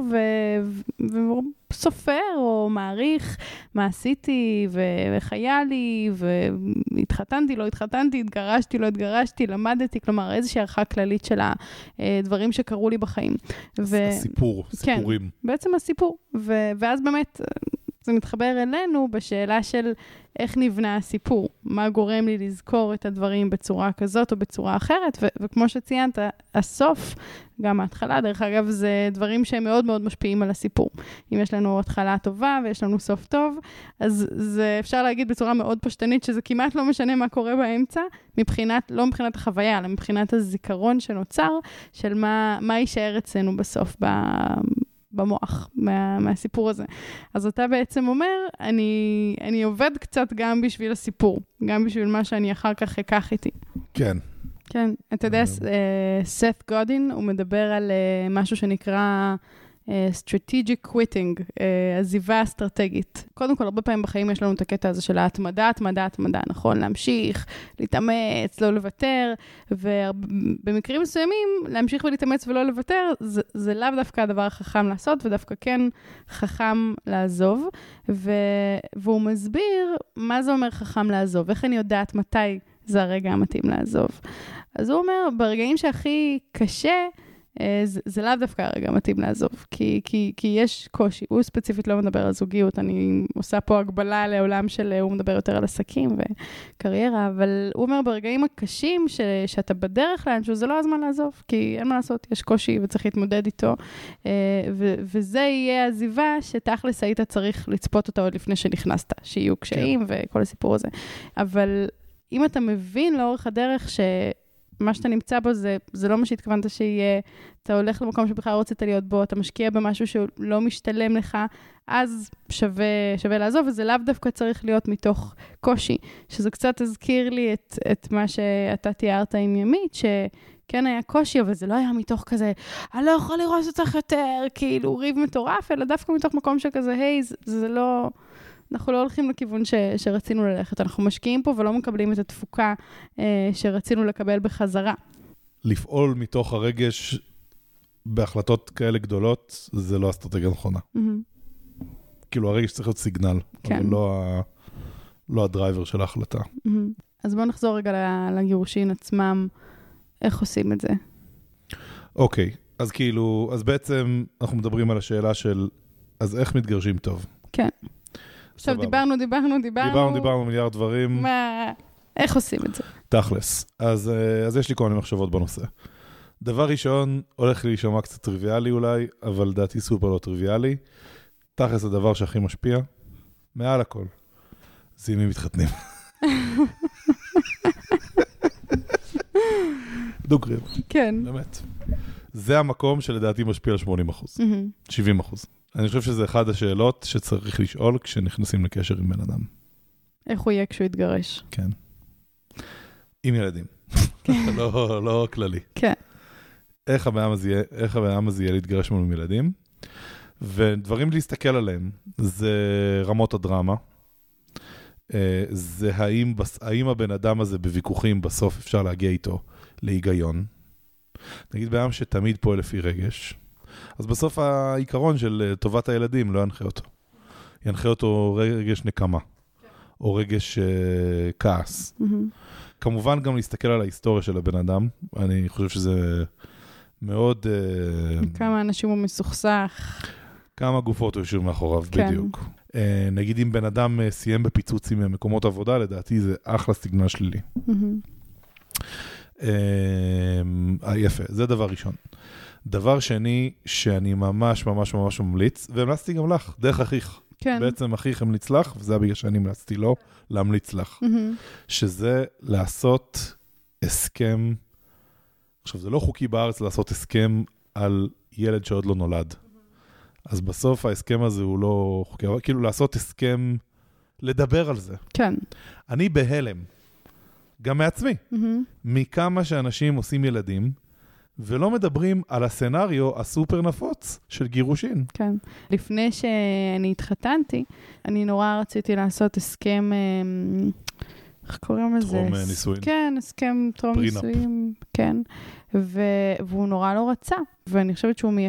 וסופר או מעריך מה עשיתי, וחיה לי, והתחתנתי, לא התחתנתי, התגרשתי, לא התגרשתי, למדתי, כלומר איזושהי ערכה כללית של הדברים שקרו לי בחיים. הסיפור, סיפורים. כן, בעצם הסיפור. ואז באמת זה מתחבר אלינו בשאלה של איך נבנה הסיפור, מה גורם לי לזכור את הדברים בצורה כזאת או בצורה אחרת, וכמו שציינת, הסוף, גם ההתחלה, דרך אגב, זה דברים שהם מאוד מאוד משפיעים על הסיפור. אם יש לנו התחלה טובה ויש לנו סוף טוב, אז זה אפשר להגיד בצורה מאוד פשטנית, שזה כמעט לא משנה מה קורה באמצע, לא מבחינת החוויה, אלא מבחינת הזיכרון שנוצר, של מה יישאר אצלנו בסוף במוח, מהסיפור הזה. אז אתה בעצם אומר, אני עובד קצת גם בשביל הסיפור, גם בשביל מה שאני אחר כך אקח איתי. כן. כן, אתה יודע, סת גודין, הוא מדבר על משהו שנקרא strategic quitting, עזיבה אסטרטגית. קודם כל, הרבה פעמים בחיים יש לנו את הקטע הזה של ההתמדה, נכון? להמשיך, להתאמץ, לא לוותר, ובמקרים מסוימים, להמשיך ולהתאמץ ולא לוותר, זה לאו דווקא הדבר החכם לעשות, ודווקא כן חכם לעזוב, והוא מסביר מה זה אומר חכם לעזוב, איך אני יודעת מתי זה הרגע המתאים לעזוב. אז הוא אומר, ברגעים שהכי קשה, זה לאו דווקא הרגע מתאים לעזוב, כי יש קושי. הוא ספציפית לא מדבר על זוגיות, אני עושה פה הגבלה לעולם הוא מדבר יותר על עסקים וקריירה, אבל הוא אומר, ברגעים הקשים שאתה בדרך לאנשהו, זה לא הזמן לעזוב, כי אין מה לעשות, יש קושי וצריך להתמודד איתו, וזה יהיה עזיבה שתכלס היית צריך לצפות אותה עוד לפני שנכנסת, שיהיו קשיים וכל הסיפור הזה. אבל אם אתה מבין לאורך הדרך מה שאתה נמצא בו זה לא מה שהתכוונת שיהיה, אתה הולך למקום שבכלל רצית להיות בו, אתה משקיע במשהו שלא משתלם לך, אז שווה לעזוב, וזה לאו דווקא צריך להיות מתוך קושי, שזה קצת הזכיר לי את מה שאתה תיארת עם ימית, שכן היה קושי, אבל זה לא היה מתוך כזה, אני לא יכול לראות אותך יותר, כאילו ריב מטורף, אלא דווקא מתוך מקום שכזה, היי, זה לא... אנחנו לא הולכים לכיוון שרצינו ללכת, אנחנו משקיעים פה ולא מקבלים את התפוקה שרצינו לקבל בחזרה. לפעול מתוך הרגש בהחלטות כאלה גדולות, זה לא אסטרטגיה נכונה. כאילו הרגש צריך להיות סיגנל, אבל לא הדרייבר של ההחלטה. אז בואו נחזור רגע לגירושין עצמם, איך עושים את זה? אוקיי, אז כאילו, אז בעצם אנחנו מדברים על השאלה של, אז איך מתגרשים טוב? כן. עכשיו דיברנו מיליארד דברים. איך עושים את זה? תכלס. אז יש לי כל מיני מחשבות בנושא. דבר ראשון, הולך להישמע קצת טריוויאלי אולי, אבל דעתי סופר לא טריוויאלי. תכלס הדבר שהכי משפיע, מעל הכל, זה אם הם מתחתנים. דוגרי. כן. באמת. זה המקום שלדעתי משפיע על 80%. 70%. אני חושב שזה אחד השאלות שצריך לשאול כשנכנסים לקשר עם בן אדם. איך הוא יהיה כשהוא יתגרש? כן. עם ילדים. לא כללי. כן. איך הבן אדם הזה יהיה להתגרש עם ילדים? ודברים להסתכל עליהם, זה רמות הדרמה. זה האם הבן אדם הזה בוויכוחים בסוף אפשר להגיע איתו להיגיון. נגיד בן אדם שתמיד פועל לפי רגש. אז בסוף העיקרון של טובת הילדים לא ינחה אותו. ינחה אותו רגש נקמה, או רגש כעס. כמובן גם להסתכל על ההיסטוריה של הבן אדם, אני חושב שזה מאוד... כמה אנשים הוא מסוכסך. כמה גופות הוא יושב מאחוריו, בדיוק. נגיד אם בן אדם סיים בפיצוצים ממקומות עבודה, לדעתי זה אחלה סיגנל שלילי. יפה, זה דבר ראשון. דבר שני, שאני ממש ממש ממש ממליץ, והמלצתי גם לך, דרך אחיך. כן. בעצם אחיך המליץ לך, וזה היה בגלל שאני המלצתי לו, להמליץ לך. שזה לעשות הסכם, עכשיו זה לא חוקי בארץ לעשות הסכם על ילד שעוד לא נולד. אז בסוף ההסכם הזה הוא לא חוקי, אבל כאילו לעשות הסכם, לדבר על זה. כן. אני בהלם, גם מעצמי, מכמה שאנשים עושים ילדים, ולא מדברים על הסנריו הסופר נפוץ של גירושין. כן. לפני שאני התחתנתי, אני נורא רציתי לעשות הסכם, איך קוראים לזה? טרום נישואים. כן, הסכם טרום נישואים. כן. והוא נורא לא רצה. ואני חושבת שהוא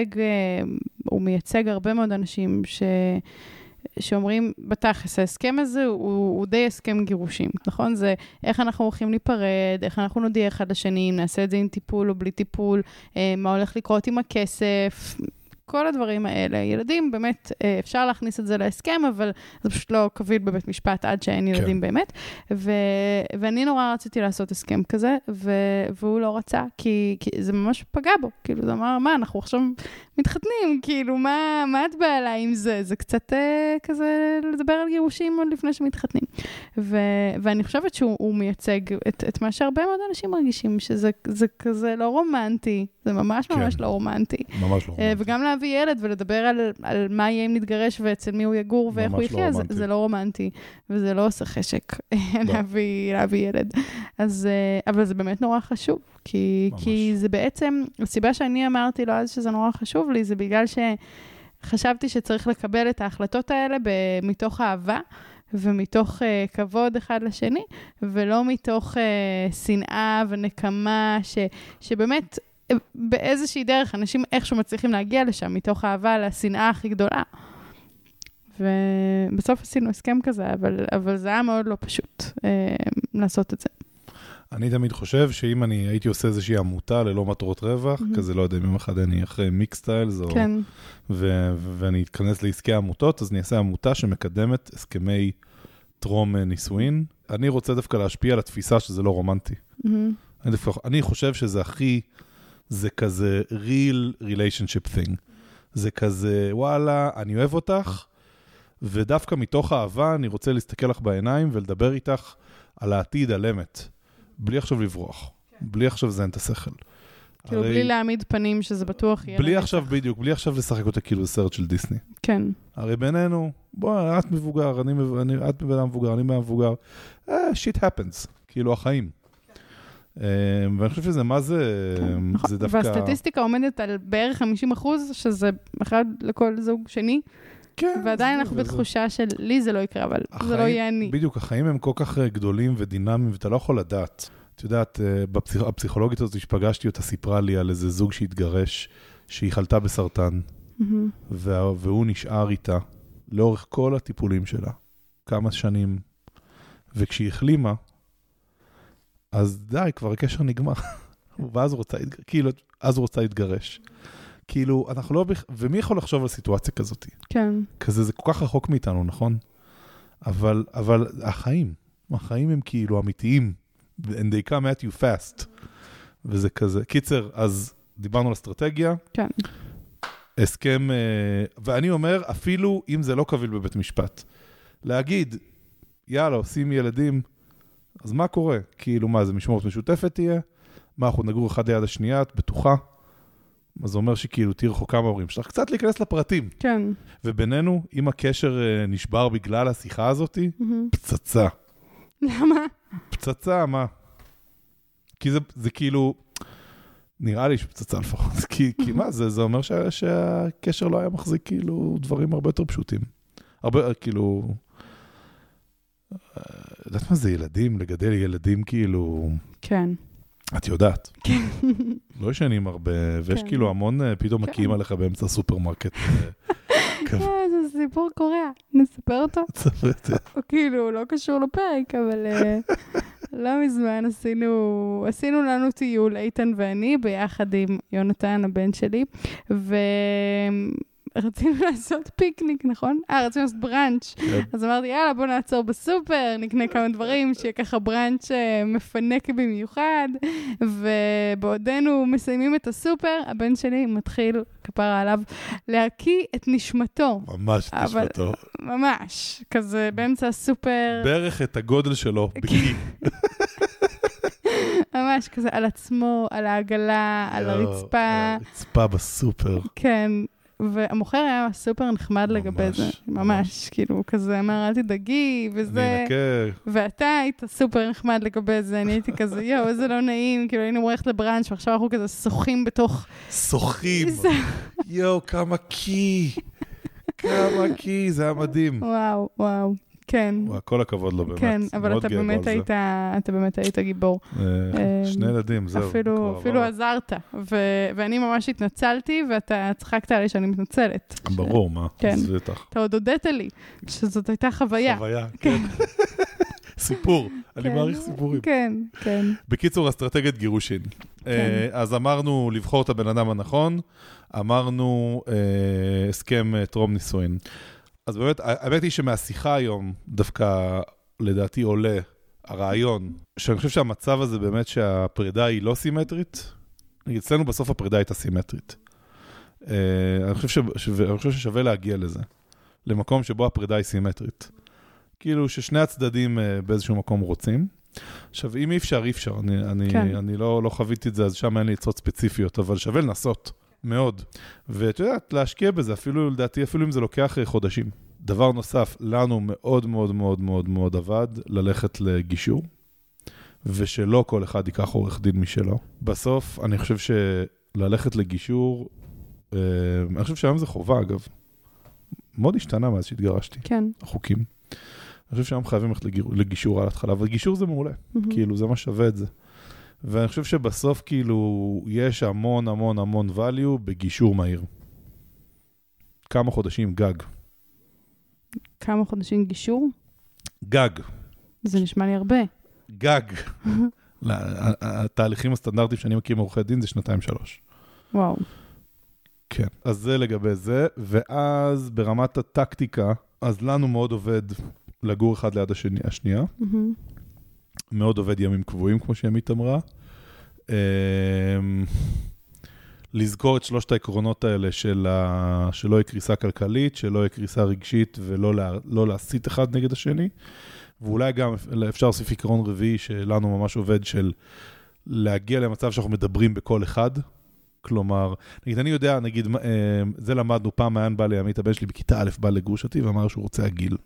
מייצג הרבה מאוד אנשים שאומרים, בתכלס, ההסכם הזה הוא די הסכם גירושים, נכון? זה איך אנחנו הולכים להיפרד, איך אנחנו נודיע אחד לשני, נעשה את זה עם טיפול או בלי טיפול, מה הולך לקרות עם הכסף, כל הדברים האלה. ילדים, באמת, אפשר להכניס את זה להסכם, אבל זה פשוט לא קביל בבית משפט עד שאין ילדים באמת. ואני נורא רציתי לעשות הסכם כזה, והוא לא רצה, כי זה ממש פגע בו. כאילו, זה אמר, מה, אנחנו עכשיו מתחתנים, כאילו, מה את באה אליי עם זה? זה קצת כזה לדבר על גירושים עוד לפני שמתחתנים. ואני חושבת שהוא מייצג את מה שהרבה מאוד אנשים מרגישים, שזה כזה לא רומנטי, זה ממש ממש לא רומנטי. ממש לא רומנטי. וגם להביא ילד ולדבר על מה יהיה אם נתגרש ואצל מי הוא יגור ואיך הוא יחיה, זה לא רומנטי, וזה לא עושה חשק להביא ילד. אבל זה באמת נורא חשוב, כי זה בעצם, הסיבה שאני אמרתי לו אז שזה נורא חשוב לי, זה בגלל שחשבתי שצריך לקבל את ההחלטות האלה מתוך אהבה, ומתוך כבוד אחד לשני, ולא מתוך שנאה ונקמה, שבאמת באיזושהי דרך אנשים איכשהו מצליחים להגיע לשם, מתוך אהבה לשנאה הכי גדולה. ובסוף עשינו הסכם כזה, אבל זה היה מאוד לא פשוט לעשות את זה. אני תמיד חושב שאם אני הייתי עושה איזושהי עמותה ללא מטרות רווח, כזה לא יודע, יום אחד אני אחרי מיקסטיילס, ואני אתכנס לעסקי עמותות, אז אני אעשה עמותה שמקדמת הסכמי טרום נישואין. אני רוצה דווקא להשפיע על התפיסה שזה לא רומנטי. אני חושב שזה זה כזה real relationship thing. זה כזה, וואלה, אני אוהב אותך, ודווקא מתוך האהבה אני רוצה להסתכל לך בעיניים ולדבר איתך על העתיד, על אמת. בלי עכשיו לברוח. בלי עכשיו לזיין את השכל. כאילו בלי להעמיד פנים שזה בטוח יהיה. בלי עכשיו בדיוק, בלי עכשיו לשחק אותה כאילו סרט של דיסני. כן. הרי בינינו, בוא, את מבוגר, את בן מבוגר, אני בן מבוגר. shit happens. כאילו החיים. ואני חושב שזה מה זה דווקא... והסטטיסטיקה עומדת על בערך 50%, שזה אחד לכל זוג שני. כן. ועדיין אנחנו בתחושה של לי זה לא יקרה, אבל זה לא יהיה אני. בדיוק, החיים הם כל כך גדולים ודינמיים, ואתה לא יכול לדעת. את יודעת, הפסיכולוגית הזאת שפגשתי אותה, סיפרה לי על איזה זוג שהתגרש, שהיא חלתה בסרטן, והוא נשאר איתה לאורך כל הטיפולים שלה, כמה שנים, וכשהיא החלימה, אז די, כבר הקשר נגמר, ואז הוא רוצה להתגרש. כאילו, אנחנו לא... ומי יכול לחשוב על סיטואציה כזאת? כן. כזה, זה כל כך רחוק מאיתנו, נכון? אבל החיים הם כאילו אמיתיים, and they come at you fast. וזה כזה. קיצר, אז דיברנו על אסטרטגיה. כן. הסכם, ואני אומר, אפילו אם זה לא קביל בבית משפט, להגיד, יאללה, עושים ילדים, אז מה קורה? כאילו, מה, זה משמורת משותפת תהיה? מה, אנחנו נגור אחד ליד השנייה, את בטוחה? אז זה אומר שכאילו תהיה רחוקה מההורים שלך, קצת להיכנס לפרטים. כן. ובינינו, אם הקשר נשבר בגלל השיחה הזאת, פצצה. למה? פצצה, מה? כי זה כאילו, נראה לי שפצצה לפחות. כי מה, זה אומר שהקשר לא היה מחזיק כאילו דברים הרבה יותר פשוטים. הרבה, כאילו, יודעת מה זה ילדים? לגדל ילדים כאילו... כן. את יודעת. לא ישנים הרבה, ויש כאילו המון פתאום מקיאים עליך באמצע הסופרמרקט. זה סיפור קורע, נספר אותו? תספר את זה. או כאילו, לא קשור לפרק, אבל לא מזמן עשינו לנו טיול, איתן ואני, ביחד עם יונתן, הבן שלי, רצינו לעשות פיקניק, נכון? רצינו לעשות ברנץ'. אז אמרתי, יאללה, בוא נעצור בסופר, נקנה כמה דברים, שיהיה ככה ברנץ' מפנק במיוחד, ובעודנו מסיימים את הסופר, הבן שלי מתחיל, כפרה עליו, להקיא את נשמתו. ממש את נשמתו. ממש, כזה באמצע הסופר. בערך את הגודל שלו, בקי. ממש כזה על עצמו, על העגלה, על הרצפה. הרצפה בסופר. כן. והמוכר היה סופר נחמד לגבי זה, ממש, כאילו, כזה אמר, אל תדאגי, וזה, ואתה היית סופר נחמד לגבי זה, אני הייתי כזה, יו, איזה לא נעים, כאילו, היינו מולכת לברנץ', ועכשיו אנחנו כזה שוחים בתוך... שוחים, יו, כמה קי, זה היה מדהים. וואו. כן. כל הכבוד לו באמת. כן, אבל אתה באמת היית גיבור. שני ילדים, זהו. אפילו עזרת, ואני ממש התנצלתי, ואתה צחקת עלי שאני מתנצלת. ברור, מה? כן. אתה עוד הודית לי, שזאת הייתה חוויה. חוויה, כן. סיפור, אני מעריך סיפורים. כן. בקיצור, אסטרטגיית גירושין. אז אמרנו לבחור את הבן אדם הנכון, אמרנו הסכם טרום נישואין. אז באמת, האמת היא שמהשיחה היום, דווקא לדעתי עולה הרעיון, שאני חושב שהמצב הזה באמת שהפרידה היא לא סימטרית, אצלנו בסוף הפרידה הייתה סימטרית. אני חושב ששווה להגיע לזה, למקום שבו הפרידה היא סימטרית. כאילו ששני הצדדים באיזשהו מקום רוצים. עכשיו, אם אי אפשר, אני לא חוויתי את זה, אז שם אין לי עצות ספציפיות, אבל שווה לנסות. מאוד. ואת יודעת, להשקיע בזה, אפילו לדעתי, אפילו אם זה לוקח חודשים. דבר נוסף, לנו מאוד מאוד מאוד מאוד מאוד עבד ללכת לגישור, ושלא כל אחד ייקח עורך דין משלו. בסוף, אני חושב שללכת לגישור, אני חושב שהיום זה חובה, אגב. מאוד השתנה מאז שהתגרשתי. כן. החוקים. אני חושב שהיום חייבים ללכת לגישור על התחלה, וגישור זה מעולה. כאילו, זה מה שווה את זה. ואני חושב שבסוף, כאילו, יש המון המון המון value בגישור מהיר. כמה חודשים גג. כמה חודשים גישור? גג. זה נשמע לי הרבה. גג. התהליכים הסטנדרטיים שאני מכיר מעורכי דין זה 2-3. וואו. כן. אז זה לגבי זה, ואז ברמת הטקטיקה, אז לנו מאוד עובד לגור אחד ליד השנייה. מאוד עובד ימים קבועים, כמו שימית אמרה. לזכור את 3 העקרונות האלה שלא יהיה קריסה כלכלית, שלא יהיה קריסה רגשית, ולא להסית אחד נגד השני. ואולי גם אפשר להוסיף עקרון רביעי שלנו ממש עובד, של להגיע למצב שאנחנו מדברים בכל אחד. כלומר, נגיד, אני יודע, נגיד, זה למדנו, פעם מעיין בא לימית, הבן שלי בכיתה א' בא לגרושתי, ואמר שהוא רוצה הגיל.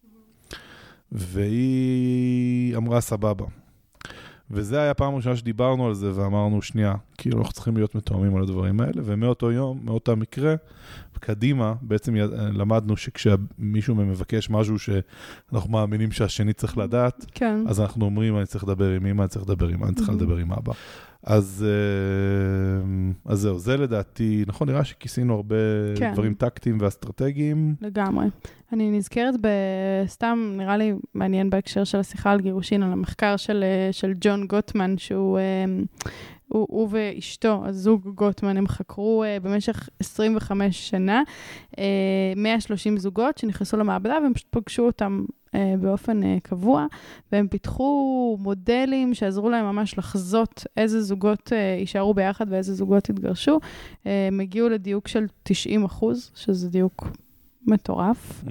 והיא אמרה סבבה. וזה היה פעם ראשונה שדיברנו על זה, ואמרנו, שנייה, כאילו אנחנו צריכים להיות מתואמים על הדברים האלה, ומאותו יום, מאותה מקרה, קדימה, בעצם למדנו שכשמישהו מבקש משהו שאנחנו מאמינים שהשני צריך לדעת, כן. אז אנחנו אומרים, אני צריך לדבר עם אמא, אני צריך לדבר עם, אני צריך לדבר עם אבא. אז זהו, זה לדעתי, נכון, נראה שכיסינו הרבה דברים טקטיים ואסטרטגיים. לגמרי. אני נזכרת בסתם, נראה לי מעניין בהקשר של השיחה על גירושין, על המחקר של ג'ון גוטמן, הוא ואשתו, הזוג גוטמן, הם חקרו במשך 25 שנה, 130 זוגות שנכנסו למעבדה, והם פשוט פגשו אותם באופן קבוע, והם פיתחו מודלים שעזרו להם ממש לחזות איזה זוגות יישארו ביחד ואיזה זוגות יתגרשו. הם הגיעו לדיוק של 90%, שזה דיוק מטורף.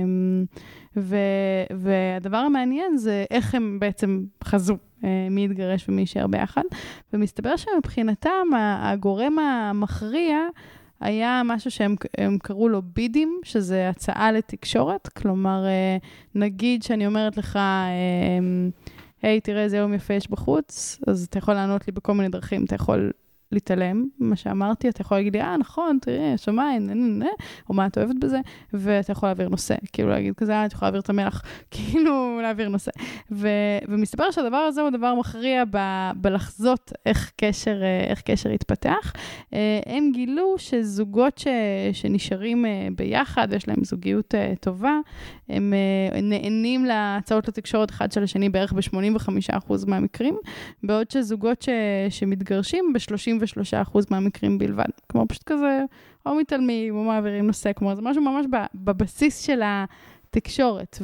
והדבר המעניין זה איך הם בעצם חזו מי יתגרש ומי יישאר ביחד. ומסתבר שמבחינתם הגורם המכריע היה משהו שהם קראו לו בידים, שזה הצעה לתקשורת. כלומר, נגיד שאני אומרת לך, היי, תראה איזה יום יפה יש בחוץ, אז אתה יכול לענות לי בכל מיני דרכים, אתה יכול להתעלם, מה שאמרתי, אתה יכול להגיד לי, נכון, תראה, שמיים, או מה את אוהבת בזה, ואתה יכול להעביר נושא, כאילו להגיד כזה, אתה יכול להעביר את המלח, כאילו להעביר נושא. ומסתבר שהדבר הזה הוא דבר מכריע בלחזות איך קשר יתפתח. הם גילו שזוגות שנשארים ביחד, ויש להם זוגיות טובה, הם נהנים להצעות לתקשורת אחד של השני בערך ב-85% מהמקרים, בעוד שזוגות שמתגרשים ב-33% מהמקרים בלבד. כמו פשוט כזה, או מתעלמים, או מעבירים נושא, כמו זה משהו ממש בבסיס של התקשורת,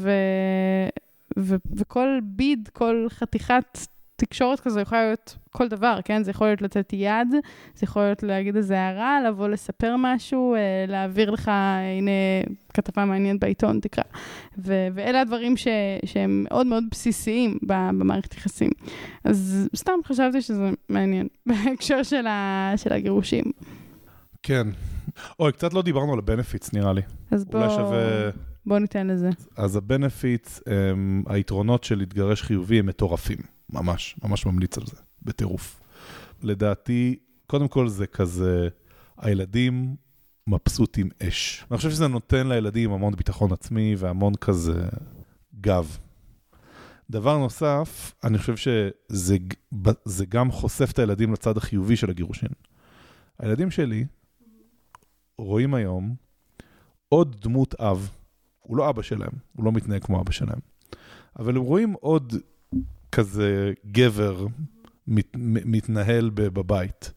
וכל ביד, כל חתיכת תקשורת כזו יכולה להיות כל דבר, כן? זה יכול להיות לתת יד, זה יכול להיות להגיד איזה הערה, לבוא לספר משהו, להעביר לך, הנה, כתבה מעניינת בעיתון, תקרא. ואלה הדברים שהם מאוד מאוד בסיסיים במערכת יחסים. אז סתם חשבתי שזה מעניין, בהקשר של הגירושים. כן. אוי, קצת לא דיברנו על הבנפיץ, נראה לי. אז בוא ניתן לזה. אז הבנפיץ, היתרונות של להתגרש חיובי הם מטורפים. ממש, ממש ממליץ על זה, בטירוף. לדעתי, קודם כל זה כזה, הילדים מבסוטים אש. אני חושב שזה נותן לילדים המון ביטחון עצמי, והמון כזה גב. דבר נוסף, אני חושב שזה גם חושף את הילדים לצד החיובי של הגירושין. הילדים שלי רואים היום עוד דמות אב, הוא לא אבא שלהם, הוא לא מתנהג כמו אבא שלהם, אבל הם רואים עוד כזה גבר מתנהל בבית.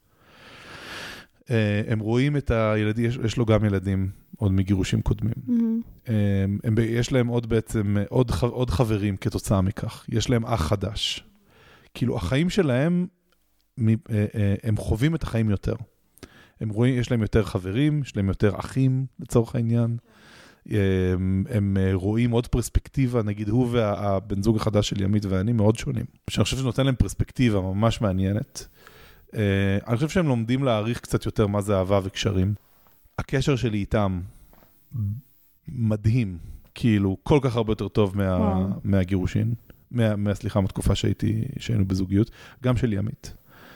הם רואים את הילדים, יש לו גם ילדים עוד מגירושים קודמים. יש להם עוד בעצם, עוד חברים כתוצאה מכך. יש להם אח חדש. כאילו החיים שלהם, הם חווים את החיים יותר. הם רואים, יש להם יותר חברים, יש להם יותר אחים לצורך העניין. הם רואים עוד פרספקטיבה, נגיד הוא והבן זוג החדש של ימית ואני מאוד שונים. שאני חושב שנותן להם פרספקטיבה ממש מעניינת. אני חושב שהם לומדים להעריך קצת יותר מה זה אהבה וקשרים. הקשר שלי איתם מדהים, כאילו כל כך הרבה יותר טוב מהגירושין, סליחה, מהתקופה שהיינו בזוגיות, גם של ימית.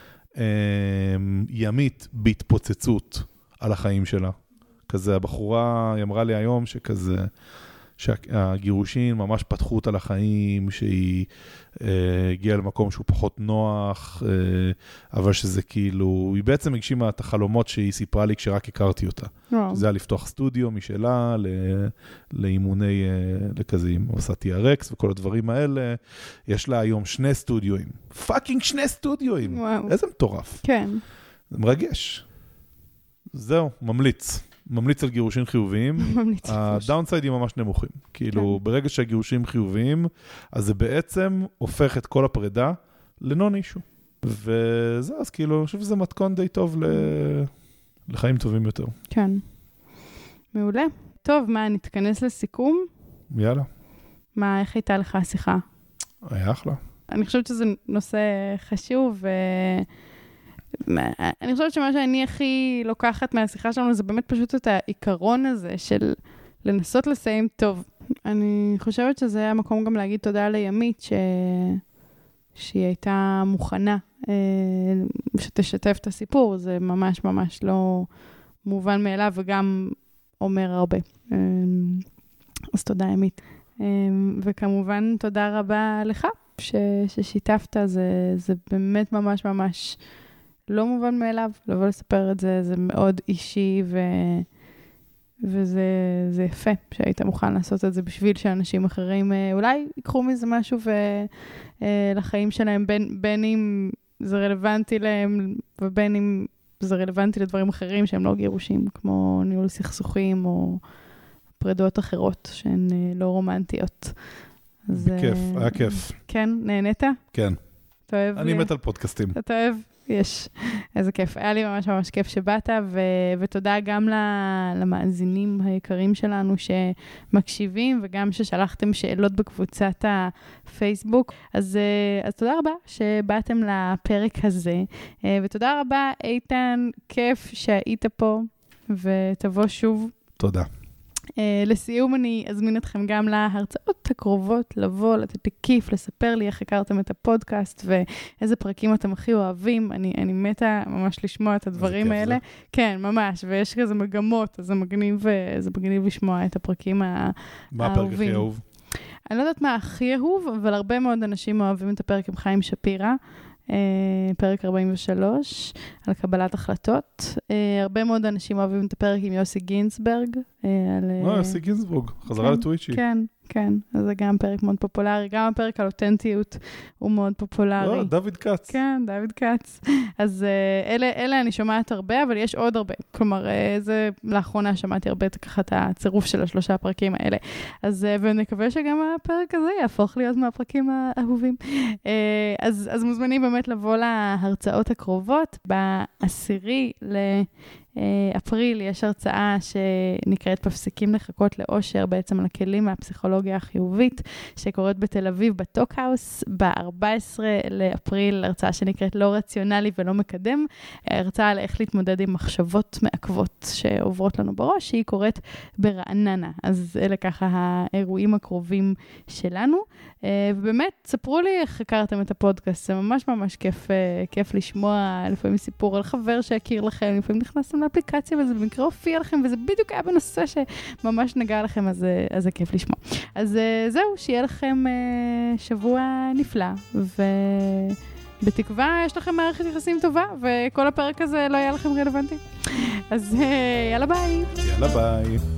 ימית בהתפוצצות על החיים שלה. כזה, הבחורה, היא אמרה לי היום שכזה, שהגירושין ממש פתחו אותה לחיים, שהיא הגיעה למקום שהוא פחות נוח, אבל שזה כאילו, היא בעצם הגשימה את החלומות שהיא סיפרה לי כשרק הכרתי אותה. זה היה לפתוח סטודיו משלה, לאימוני, לכזה, היא עושה TRX וכל הדברים האלה. יש לה היום 2 סטודיואים. פאקינג 2 סטודיואים. איזה מטורף. כן. זה מרגש. זהו, ממליץ על גירושים חיוביים. הדאונסיידים ממש נמוכים. כאילו, ברגע שהגירושים חיוביים, אז זה בעצם הופך את כל הפרידה לנון אישו. וזה, אז כאילו, אני חושב שזה מתכון די טוב לחיים טובים יותר. כן. מעולה. טוב, מה, נתכנס לסיכום? יאללה. מה, איך הייתה לך השיחה? היה אחלה. אני חושבת שזה נושא חשוב, אני חושבת שמה שאני הכי לוקחת מהשיחה שלנו, זה באמת פשוט את העיקרון הזה של לנסות לסיים טוב. אני חושבת שזה היה מקום גם להגיד תודה לימית, שהיא הייתה מוכנה שתשתף את הסיפור, זה ממש ממש לא מובן מאליו, וגם אומר הרבה. אז תודה ימית. וכמובן תודה רבה לך, ששיתפת, זה באמת ממש ממש לא מובן מאליו, לבוא לספר את זה, זה מאוד אישי, וזה יפה שהיית מוכן לעשות את זה בשביל שאנשים אחרים אולי ייקחו מזה משהו לחיים שלהם, בין אם זה רלוונטי להם, ובין אם זה רלוונטי לדברים אחרים שהם לא גירושים, כמו ניהול סכסוכים או פרידות אחרות שהן לא רומנטיות. בכיף, היה כיף. כן, נהנית? כן. אתה אוהב? אני מת על פודקאסטים. אתה אוהב? יש. איזה כיף. היה לי ממש ממש כיף שבאת, ותודה גם למאזינים היקרים שלנו שמקשיבים, וגם ששלחתם שאלות בקבוצת הפייסבוק. אז תודה רבה שבאתם לפרק הזה, ותודה רבה איתן, כיף שהיית פה, ותבוא שוב. תודה. לסיום אני אזמין אתכם גם להרצאות הקרובות, לבוא, לתת כיף, לספר לי איך הכרתם את הפודקאסט ואיזה פרקים אתם הכי אוהבים. אני מתה ממש לשמוע את הדברים האלה. כן, ממש, ויש כזה מגמות, אז זה מגניב לשמוע את הפרקים האהובים. מה הפרק הכי אהוב? אני לא יודעת מה הכי אהוב, אבל הרבה מאוד אנשים אוהבים את הפרק עם חיים שפירא. פרק 43, על קבלת החלטות. הרבה מאוד אנשים אוהבים את הפרק עם יוסי גינסברג. יוסי גינסברג, חזרה לטוויצ'י. כן, כן. אז זה גם פרק מאוד פופולרי. גם הפרק על אותנטיות הוא מאוד פופולרי. דוד קץ. כן, דוד קץ. אז אלה אני שומעת הרבה, אבל יש עוד הרבה. כלומר, זה לאחרונה שמעתי הרבה ככה את הצירוף של 3 הפרקים האלה. אז ונקווה שגם הפרק הזה יהפוך להיות מהפרקים האהובים. אז מוזמנים באמת לבוא להרצאות הקרובות. ב10 לאפריל יש הרצאה שנקראת מפסיקים לחכות לאושר, בעצם על הכלים מהפסיכולוגיה החיובית, שקורית בתל אביב בטוקהאוס. ב14 לאפריל הרצאה שנקראת לא רציונלי ולא מקדם, הרצאה על איך להתמודד עם מחשבות מעכבות שעוברות לנו בראש, שהיא קורית ברעננה. אז אלה ככה האירועים הקרובים שלנו. ובאמת, ספרו לי איך הכרתם את הפודקאסט, זה ממש ממש כיף לשמוע לפעמים סיפור על חבר שהכיר לכם, לפעמים נכנסתם לאפליקציה וזה במקרה הופיע לכם, וזה בדיוק היה בנושא שממש נגע לכם, אז זה כיף לשמוע. אז זהו, שיהיה לכם שבוע נפלא, ובתקווה יש לכם מערכת יחסים טובה, וכל הפרק הזה לא יהיה לכם רלוונטי. אז יאללה ביי. יאללה ביי.